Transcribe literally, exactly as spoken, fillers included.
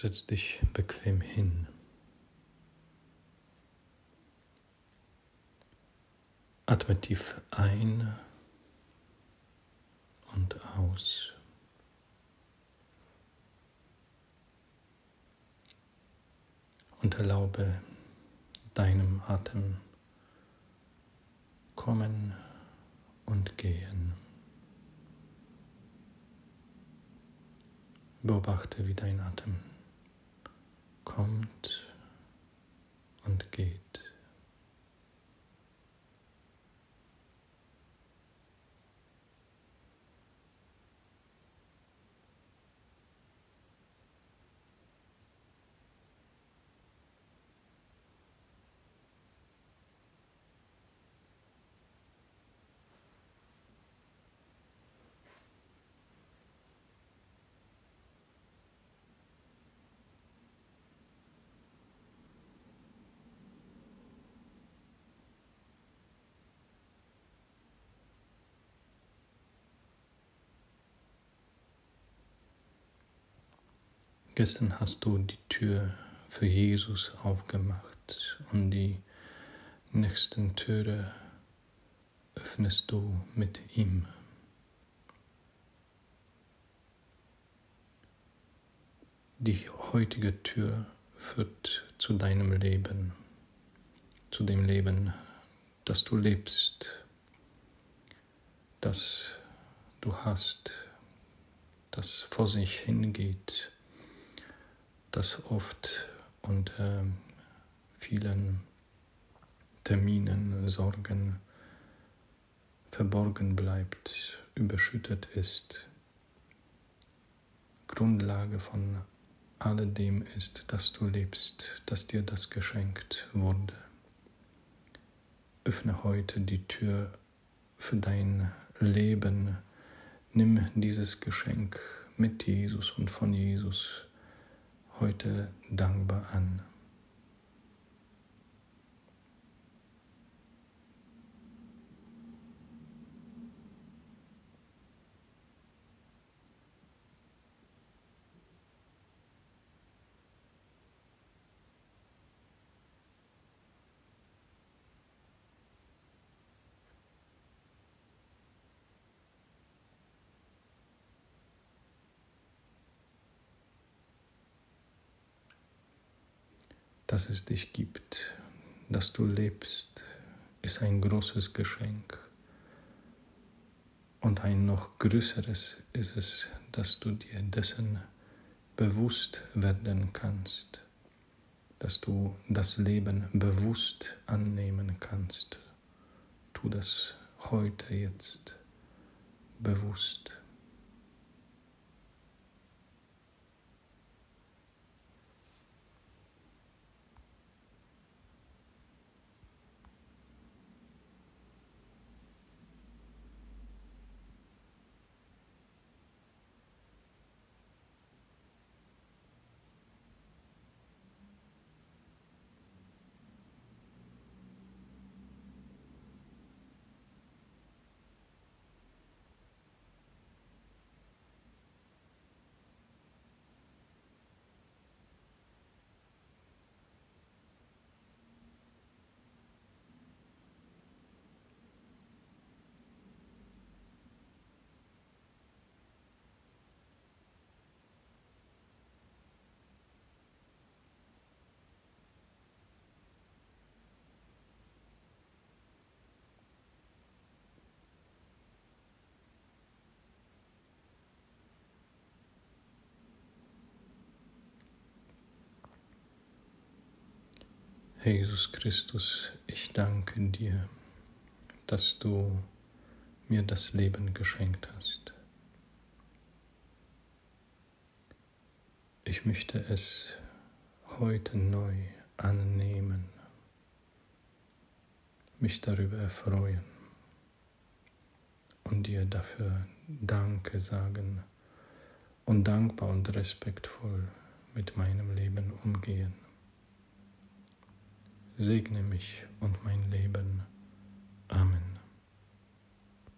Setz dich bequem hin. Atme tief ein und aus. Und erlaube deinem Atem kommen und gehen. Beobachte, wie dein Atem kommt und geht. Gestern hast du die Tür für Jesus aufgemacht und die nächsten Türe öffnest du mit ihm. Die heutige Tür führt zu deinem Leben, zu dem Leben, das du lebst, das du hast, das vor sich hingeht, das oft unter vielen Terminen, Sorgen verborgen bleibt, überschüttet ist. Grundlage von alledem ist, dass du lebst, dass dir das geschenkt wurde. Öffne heute die Tür für dein Leben. Nimm dieses Geschenk mit Jesus und von Jesus heute dankbar an. Dass es dich gibt, dass du lebst, ist ein großes Geschenk. Und ein noch größeres ist es, dass du dir dessen bewusst werden kannst, dass du das Leben bewusst annehmen kannst. Tu das heute, jetzt, bewusst. Herr Jesus Christus, ich danke dir, dass du mir das Leben geschenkt hast. Ich möchte es heute neu annehmen, mich darüber erfreuen und dir dafür Danke sagen und dankbar und respektvoll mit meinem Leben umgehen. Segne mich und mein Leben. Amen.